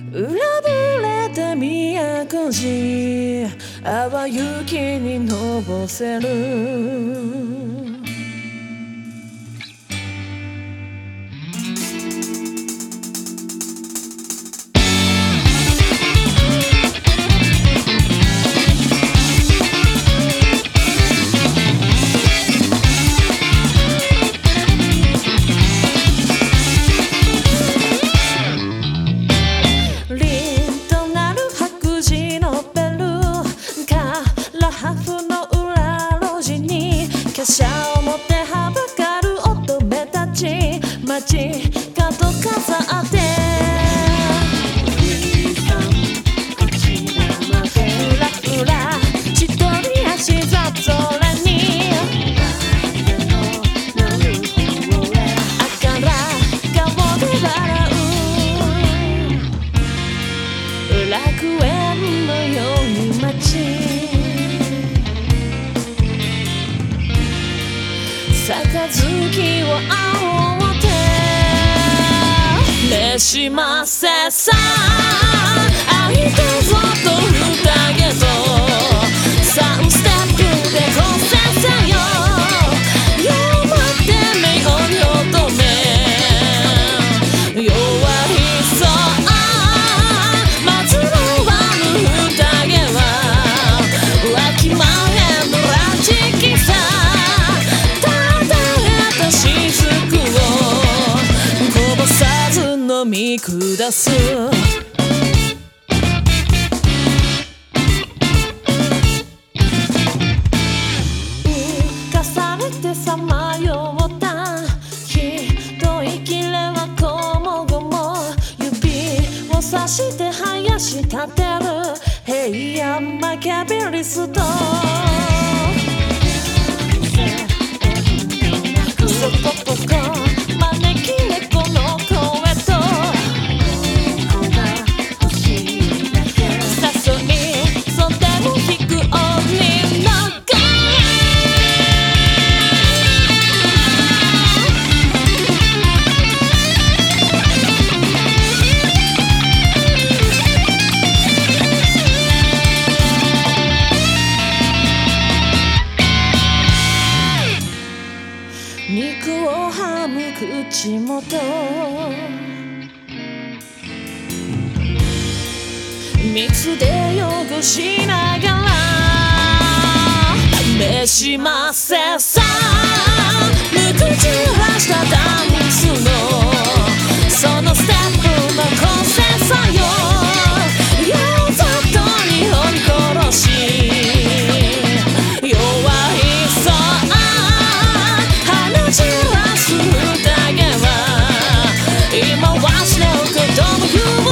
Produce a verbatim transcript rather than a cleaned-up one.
裏ぶれた宮古路淡雪にのぼせる華奢を持ってはばかる乙女たち街角飾ってふらふら一人足ざそれにあから顔で笑う楽園のように街杯を仰ってねしませさ愛とそっと宴と三ステップでこせさよ夜まで目を求め弱いそうまずのはぬ宴はわきまえのラジキさ飲み下す浮かされてさまよった一息れはこもごも指をさして生やし立てる平安マキャベリストそこここ招き猫の声肉をはむ口元水で汚しながらめしませさ無口らしたダンスのそのステップの個性さよ夜ざっと日本殺し弱いそう散らす宴は今忘れることも言う